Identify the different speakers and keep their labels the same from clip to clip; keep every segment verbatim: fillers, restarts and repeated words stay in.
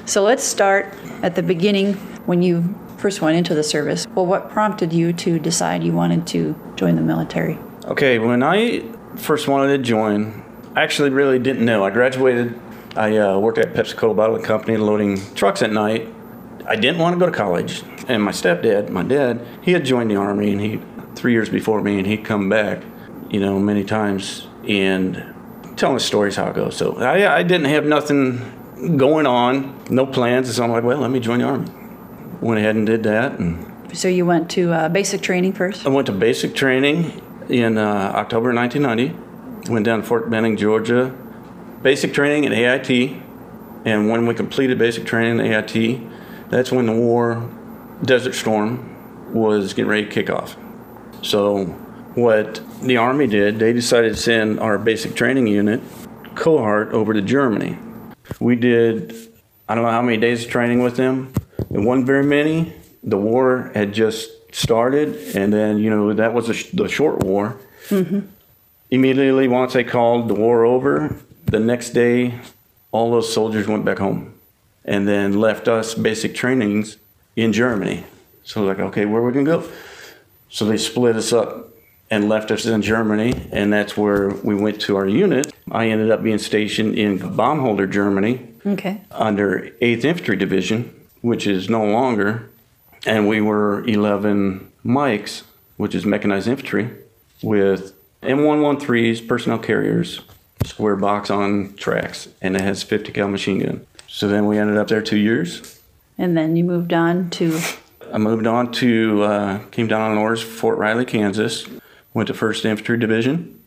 Speaker 1: So let's start at the beginning when you first went into the service. Well, what prompted you to decide you wanted to join the military?
Speaker 2: Okay, when I first wanted to join, I actually really didn't know. I graduated. I uh, worked at PepsiCo Bottling Company loading trucks at night. I didn't want to go to college. And my stepdad, my dad, he had joined the Army, and he three years before me, and he'd come back, you know, many times and telling us stories how it goes. So I, I didn't have nothing going on, no plans. So I'm like, well, let me join the Army. Went ahead and did that. And
Speaker 1: so you went to uh, basic training first?
Speaker 2: I went to basic training in uh, October nineteen ninety. Went down to Fort Benning, Georgia. Basic training at A I T. And when we completed basic training at A I T, that's when the war, Desert Storm, was getting ready to kick off. So what the Army did, they decided to send our basic training unit, cohort, over to Germany. We did, I don't know how many days of training with them. It wasn't very many. The war had just started, and then, you know, that was a sh- the short war. Mm-hmm. Immediately, once they called the war over, the next day, all those soldiers went back home and then left us basic trainings in Germany. So like, okay, where are we going to go? So they split us up and left us in Germany, and that's where we went to our unit. I ended up being stationed in Baumholder, Germany,
Speaker 1: okay,
Speaker 2: under eighth Infantry Division, which is no longer, and we were eleven Mikes, which is mechanized infantry, with M one thirteens, personnel carriers, square box on tracks, and it has fifty cal machine gun. So then we ended up there two years.
Speaker 1: And then you moved on to?
Speaker 2: I moved on to, uh, came down on orders for Fort Riley, Kansas, went to first Infantry Division,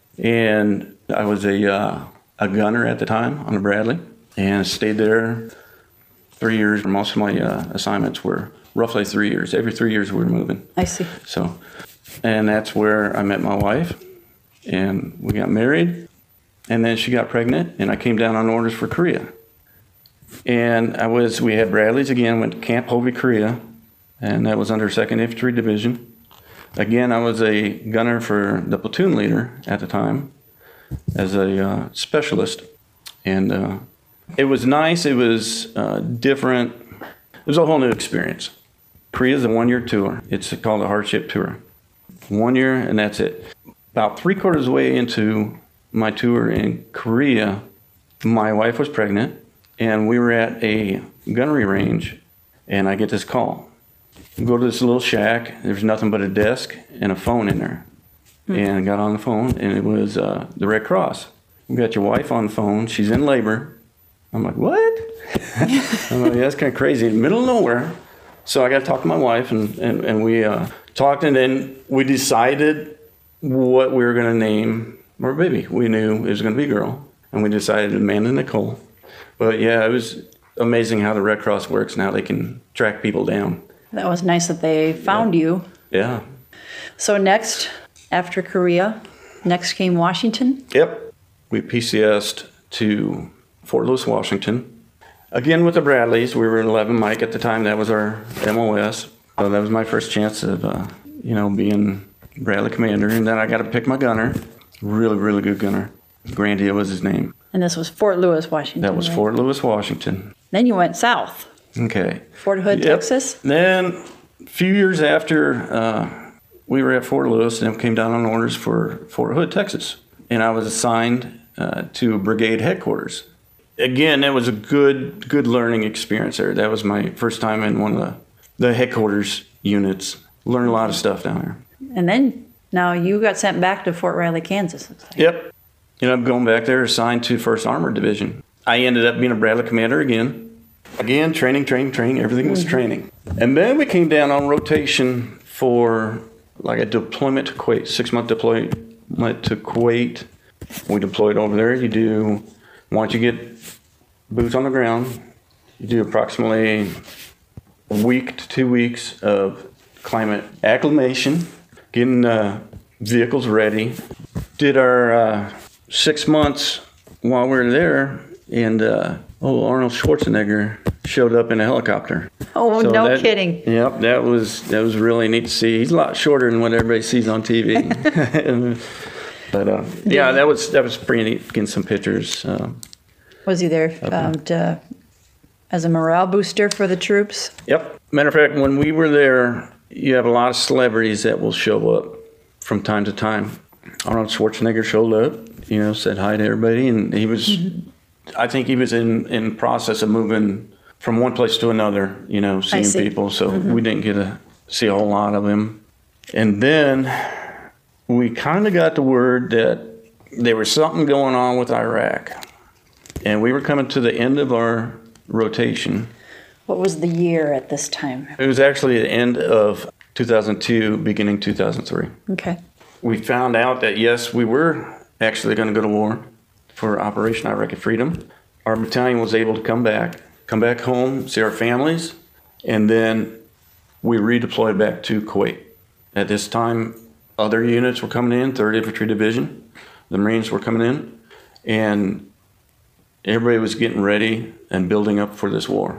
Speaker 2: and I was a uh, a gunner at the time on a Bradley, and stayed there three years. Most of my uh, assignments were roughly three years. Every three years we were moving.
Speaker 1: I see.
Speaker 2: So, and that's where I met my wife, and we got married, and then she got pregnant, and I came down on orders for Korea. And I was, we had Bradleys again, went to Camp Hovey, Korea, and that was under second Infantry Division. Again, I was a gunner for the platoon leader at the time as a uh, specialist. And uh, it was nice, it was uh, different. It was a whole new experience. Korea is a one-year tour. It's called a hardship tour. One year, and that's it. About three quarters of the way into my tour in Korea, my wife was pregnant, and we were at a gunnery range, and I get this call. We go to this little shack. There's nothing but a desk and a phone in there. Mm-hmm. And I got on the phone, and it was uh, the Red Cross. We got your wife on the phone. She's in labor. I'm like, what? I'm like, yeah, that's kind of crazy. In the middle of nowhere. So I got to talk to my wife, and, and, and we uh, talked, and then we decided what we were going to name our baby. We knew it was going to be a girl, and we decided Amanda Nicole. But yeah, it was amazing how the Red Cross works and how they can track people down.
Speaker 1: That was nice that they found
Speaker 2: yeah.
Speaker 1: you.
Speaker 2: Yeah.
Speaker 1: So next, after Korea, next came Washington?
Speaker 2: Yep. We P C S'd to Fort Lewis, Washington. Again with the Bradleys. We were in eleven Mike at the time. That was our M O S. So that was my first chance of, uh, you know, being Bradley commander. And then I got to pick my gunner. Really, really good gunner. Grandia was his name.
Speaker 1: And this was Fort Lewis, Washington.
Speaker 2: That was
Speaker 1: right?
Speaker 2: Fort Lewis, Washington.
Speaker 1: Then you went south.
Speaker 2: Okay.
Speaker 1: Fort Hood,
Speaker 2: yep.
Speaker 1: Texas?
Speaker 2: Then a few years after uh, we were at Fort Lewis, and came down on orders for Fort Hood, Texas. And I was assigned uh, to brigade headquarters. Again, that was a good good learning experience there. That was my first time in one of the, the headquarters units. Learned a lot of stuff down there.
Speaker 1: And then now you got sent back to Fort Riley, Kansas. Looks like.
Speaker 2: Yep. You know, I'm going back there, assigned to first Armored Division. I ended up being a Bradley commander again. Again, training, training, training. Everything was mm-hmm. training. And then we came down on rotation for like a deployment to Kuwait, six-month deployment to Kuwait. We deployed over there. You do, once you get boots on the ground, you do approximately a week to two weeks of climate acclimation, getting uh, vehicles ready. Did our uh, six months while we were there, and uh, oh, Arnold Schwarzenegger showed up in a helicopter.
Speaker 1: Oh,
Speaker 2: so
Speaker 1: no
Speaker 2: that,
Speaker 1: kidding.
Speaker 2: Yep, that was that was really neat to see. He's a lot shorter than what everybody sees on T V. But uh, yeah, that was that was pretty neat. Getting some pictures. Um,
Speaker 1: was he there um, to as a morale booster for the troops?
Speaker 2: Yep. Matter of fact, when we were there, you have a lot of celebrities that will show up from time to time. Arnold Schwarzenegger showed up, you know, said hi to everybody, and he was, mm-hmm. I think he was in in process of moving from one place to another, you know, seeing people. So mm-hmm. we didn't get to see a whole lot of him. And then we kind of got the word that there was something going on with Iraq, and we were coming to the end of our rotation.
Speaker 1: What was the year at this time?
Speaker 2: It was actually the end of two thousand two, beginning two thousand three.
Speaker 1: Okay.
Speaker 2: We found out that, yes, we were actually going to go to war for Operation Iraqi Freedom. Our battalion was able to come back, come back home, see our families, and then we redeployed back to Kuwait. At this time, other units were coming in, third Infantry Division. The Marines were coming in, and everybody was getting ready and building up for this war.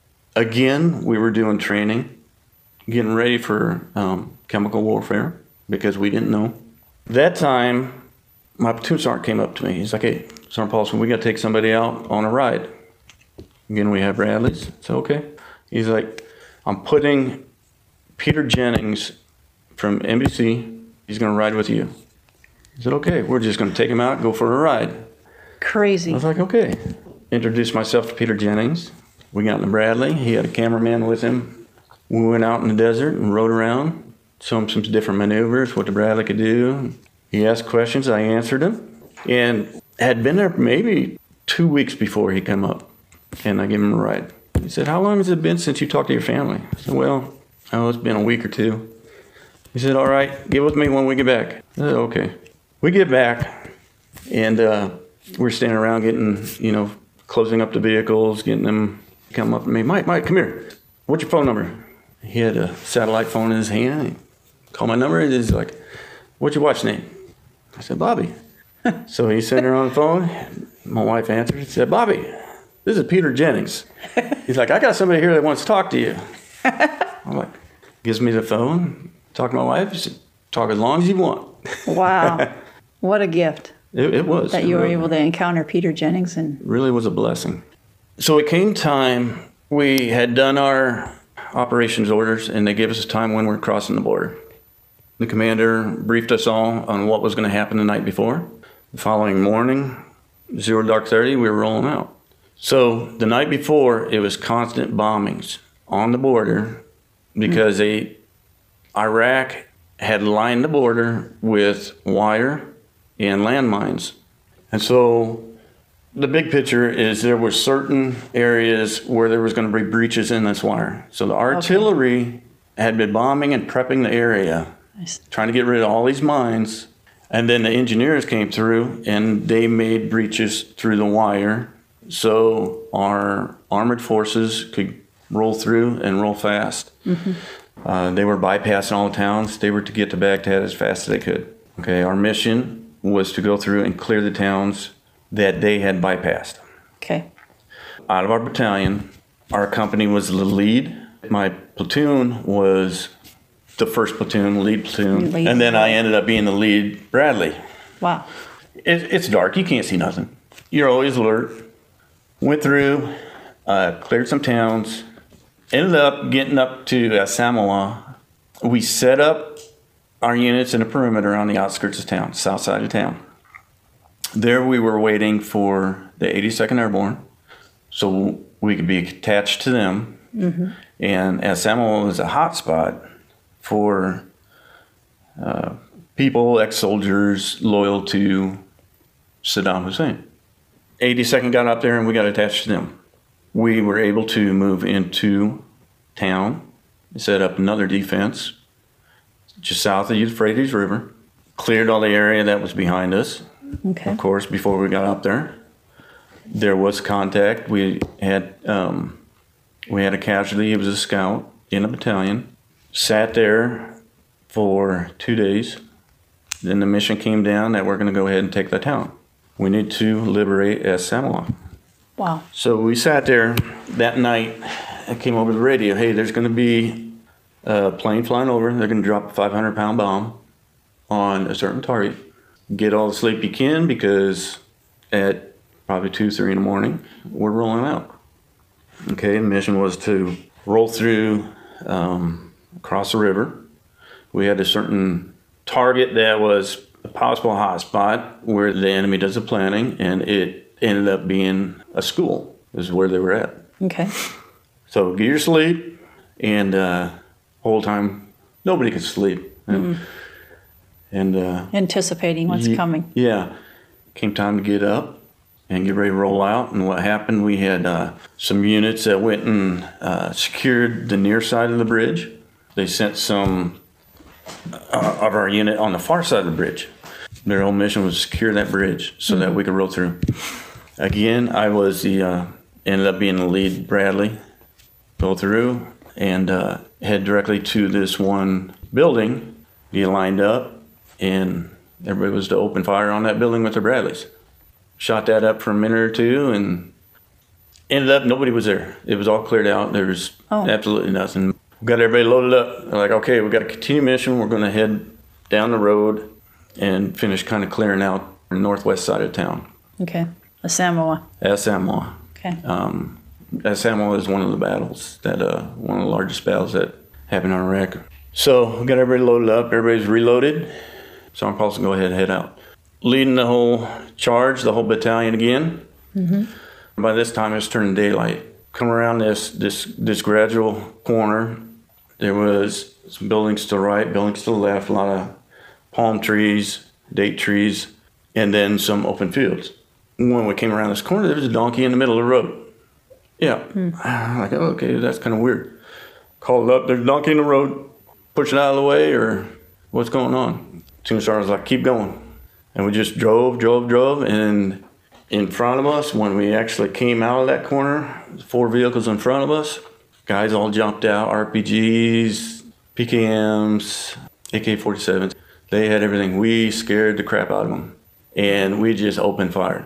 Speaker 2: Again, we were doing training, getting ready for um, chemical warfare, because we didn't know. That time, my platoon sergeant came up to me. He's like, hey, Sergeant Paulson, we got to take somebody out on a ride. Again, we have Bradleys. I said, okay. He's like, I'm putting Peter Jennings from N B C, he's going to ride with you. I said, okay, we're just going to take him out and go for a ride.
Speaker 1: Crazy.
Speaker 2: I was like, okay. Introduced myself to Peter Jennings. We got in the Bradley. He had a cameraman with him. We went out in the desert and rode around. Showed him some different maneuvers, what the Bradley could do. He asked questions, I answered them. And had been there maybe two weeks before he came up. And I gave him a ride. He said, how long has it been since you talked to your family? I said, well, oh, it's been a week or two. He said, all right, get with me when we get back. I said, okay. We get back, and uh, we're standing around getting, you know, closing up the vehicles, getting them come up to me. Mike, Mike, come here. What's your phone number? He had a satellite phone in his hand. He called my number, and he's like, what's your wife's name? I said, Bobby. So he sent her on the phone. My wife answered. He said, Bobby, this is Peter Jennings. He's like, I got somebody here that wants to talk to you. I'm like, gives me the phone, talk to my wife. He said, talk as long as you want.
Speaker 1: Wow. What a gift.
Speaker 2: It, it was.
Speaker 1: That you were
Speaker 2: really,
Speaker 1: able to encounter Peter Jennings. And
Speaker 2: really was a blessing. So it came time, we had done our operations orders, and they gave us time when we were crossing the border. The commander briefed us all on what was going to happen the night before. The following morning, zero dark thirty, we were rolling out. So the night before, it was constant bombings on the border because mm-hmm. they, Iraq had lined the border with wire and landmines. And so the big picture is there were certain areas where there was going to be breaches in this wire. So the artillery okay. had been bombing and prepping the area, nice. Trying to get rid of all these mines. And then the engineers came through and they made breaches through the wire so our armored forces could roll through and roll fast. Mm-hmm. Uh, they were bypassing all the towns. They were to get to Baghdad as fast as they could. Okay, our mission was to go through and clear the towns that they had bypassed.
Speaker 1: Okay.
Speaker 2: Out of our battalion, our company was the lead. My platoon was the first platoon, lead platoon, lead. And then I ended up being the lead Bradley.
Speaker 1: Wow.
Speaker 2: It, it's dark. You can't see nothing. You're always alert. Went through, uh, cleared some towns, ended up getting up to uh, Samoa. We set up our units in a perimeter on the outskirts of town, south side of town. There we were waiting for the eighty-second Airborne, so we could be attached to them. Mm-hmm. And as Samoa was a hot spot for uh, people, ex-soldiers loyal to Saddam Hussein. eighty-second got up there and we got attached to them. We were able to move into town, set up another defense just south of the Euphrates River, cleared all the area that was behind us. Okay. Of course, before we got up there, there was contact. We had um, we had a casualty. He was a scout in a battalion. Sat there for two days. Then the mission came down that we're going to go ahead and take the town. We need to liberate S. Samoa.
Speaker 1: Wow.
Speaker 2: So we sat there that night. It came over the radio. Hey, there's going to be a plane flying over. They're going to drop a five hundred pound bomb on a certain target. Get all the sleep you can because at probably two, three in the morning, we're rolling out. Okay, the mission was to roll through, um, across the river. We had a certain target that was a possible hotspot where the enemy does the planning, and it ended up being a school, is where they were at.
Speaker 1: Okay.
Speaker 2: So get your sleep, and uh, whole time nobody could sleep. And, and uh,
Speaker 1: Anticipating what's
Speaker 2: ye-
Speaker 1: coming.
Speaker 2: Yeah. Came time to get up and get ready to roll out. And what happened, we had uh, some units that went and uh, secured the near side of the bridge. They sent some uh, of our unit on the far side of the bridge. Their whole mission was to secure that bridge so that we could roll through. Again, I was the, uh, ended up being the lead Bradley, go through and uh, head directly to this one building, get lined up, and everybody was to open fire on that building with their Bradleys. Shot that up for a minute or two, and ended up nobody was there. It was all cleared out. There was
Speaker 1: Oh.
Speaker 2: absolutely nothing. We got everybody loaded up. They're like, okay, we got to continue mission. We're going to head down the road and finish kind of clearing out the northwest side of town.
Speaker 1: Okay. A Samoa.
Speaker 2: At Samoa.
Speaker 1: Okay.
Speaker 2: Um, at Samoa is one of the battles that, uh, one of the largest battles that happened on Iraq. So we got everybody loaded up. Everybody's reloaded. Sergeant Paulson, go ahead and head out. Leading the whole charge, the whole battalion again. Mm-hmm. By this time, it's turning daylight. Come around this this this gradual corner. There was some buildings to the right, buildings to the left, a lot of palm trees, date trees, and then some open fields. When we came around this corner, there was a donkey in the middle of the road. Yeah. I'm like, oh, okay, that's kind of weird. Called up, there's a donkey in the road. Push it out of the way, or what's going on? Two sergeants was like, keep going. And we just drove, drove, drove, and in front of us, when we actually came out of that corner, four vehicles in front of us, guys all jumped out, R P Gs, P K Ms, A K forty-sevens. They had everything. We scared the crap out of them. And we just opened fire.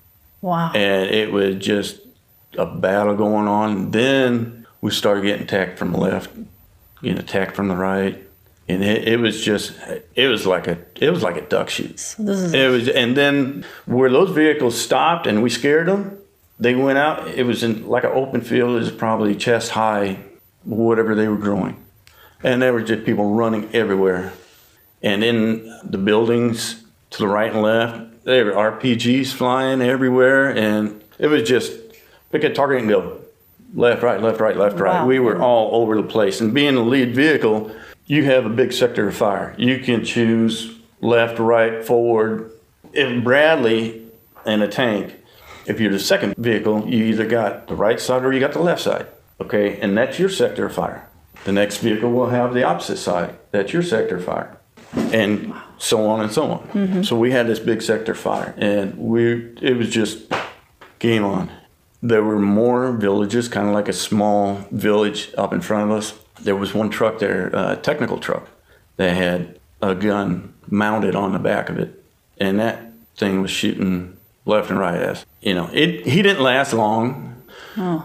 Speaker 1: Wow.
Speaker 2: And it was just a battle going on. Then we started getting attacked from the left, getting attacked from the right. And it, it was just, it was like a, it was like a duck shoot.
Speaker 1: So this is
Speaker 2: It was, and then where those vehicles stopped and we scared them, they went out. It was in like an open field. It was probably chest high, whatever they were growing, and there were just people running everywhere. And in the buildings to the right and left, there were R P Gs flying everywhere, and it was just pick a target and go left, right, left, right, left, right.
Speaker 1: Wow.
Speaker 2: We were all over the place. And being the lead vehicle, you have a big sector of fire. You can choose left, right, forward. If Bradley and a tank, if you're the second vehicle, you either got the right side or you got the left side, okay? And that's your sector of fire. The next vehicle will have the opposite side. That's your sector of fire. And so on and so on. Mm-hmm. So we had this big sector fire, and we it was just game on. There were more villages, kind of like a small village up in front of us. There was one truck there, a technical truck, that had a gun mounted on the back of it, and that thing was shooting left and right at us. You know, it he didn't last long.
Speaker 1: Oh.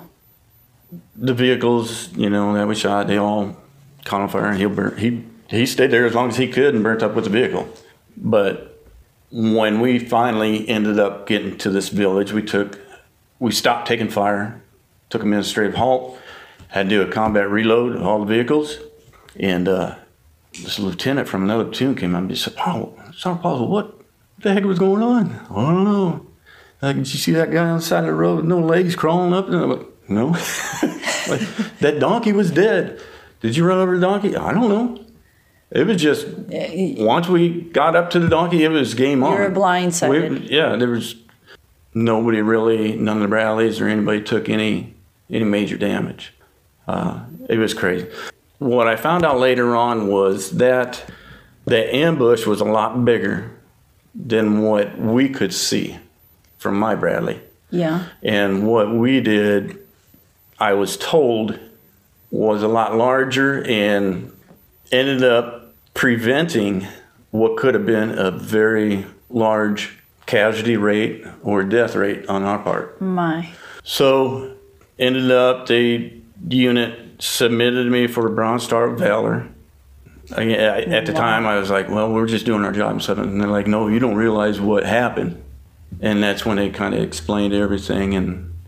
Speaker 2: The vehicles, you know, that we shot, they all caught on fire, and he burnt, he he stayed there as long as he could and burnt up with the vehicle. But when we finally ended up getting to this village, we took, we stopped taking fire, took an administrative halt, had to do a combat reload of all the vehicles, and uh, this lieutenant from another platoon came up and said, "Paul, Sergeant Paul, what the heck was going on?" "I don't know. Uh, did you see that guy on the side of the road with no legs crawling up?" And I'm like, "No." Like, that donkey was dead. "Did you run over the donkey?" "I don't know." It was just, once we got up to the donkey, it was game on.
Speaker 1: You were blindsided.
Speaker 2: We, yeah, there was nobody really, none of the Bradleys or anybody took any any major damage. Uh, it was crazy. What I found out later on was that the ambush was a lot bigger than what we could see from my Bradley.
Speaker 1: Yeah.
Speaker 2: And what we did, I was told, was a lot larger and ended up preventing what could have been a very large casualty rate or death rate on our part.
Speaker 1: My.
Speaker 2: So ended up, the unit submitted me for a Bronze Star of Valor. I, at the
Speaker 1: Wow.
Speaker 2: time, I was like, well, we're just doing our job. And stuff. And they're like, no, you don't realize what happened. And that's when they kind of explained everything. And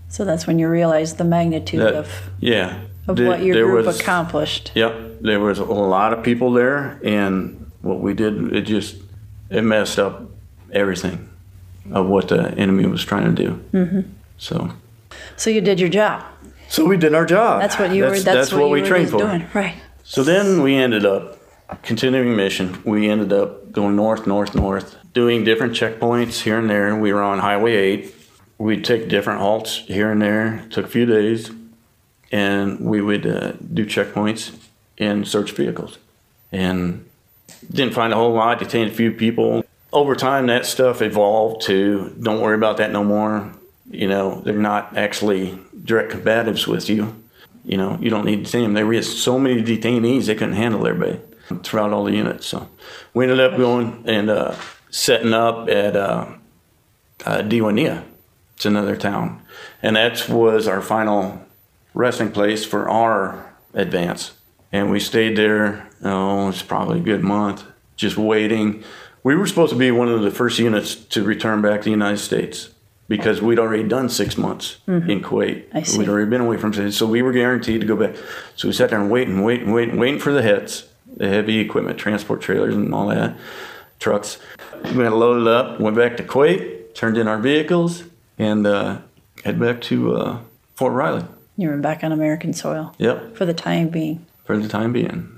Speaker 1: So that's when you realized the magnitude
Speaker 2: That,
Speaker 1: of,
Speaker 2: yeah.
Speaker 1: of
Speaker 2: There-
Speaker 1: what your
Speaker 2: there
Speaker 1: group
Speaker 2: was-
Speaker 1: accomplished.
Speaker 2: Yep, there was a lot of people there, and what we did, it just, it messed up everything of what the enemy was trying to do. Mm-hmm. So,
Speaker 1: So you did your job.
Speaker 2: so we did our job.
Speaker 1: That's what you were. That's, what, you
Speaker 2: we
Speaker 1: were
Speaker 2: trained
Speaker 1: just
Speaker 2: for.
Speaker 1: doing, right?
Speaker 2: So then we ended up continuing mission. We ended up going north, north, north, doing different checkpoints here and there. We were on Highway eight. We'd take different halts here and there. It took a few days, and we would uh, do checkpoints and search vehicles. And didn't find a whole lot, detained a few people. Over time, that stuff evolved to, don't worry about that no more. You know, they're not actually direct combatives with you. You know, you don't need to detain them. There were so many detainees, they couldn't handle everybody throughout all the units. So we ended up going and uh, setting up at uh, uh, Diwania. It's another town. And that was our final resting place for our advance. And we stayed there, oh, it's probably a good month, just waiting. We were supposed to be one of the first units to return back to the United States because we'd already done six months mm-hmm. in Kuwait.
Speaker 1: I see.
Speaker 2: We'd already been away from it. So we were guaranteed to go back. So we sat there and waiting, and waiting, waiting, waiting for the hits, the heavy equipment, transport trailers and all that, trucks. We got loaded up, went back to Kuwait, turned in our vehicles, and uh, head back to uh, Fort Riley.
Speaker 1: You were back on American soil.
Speaker 2: Yep.
Speaker 1: For the time being.
Speaker 2: For the time being.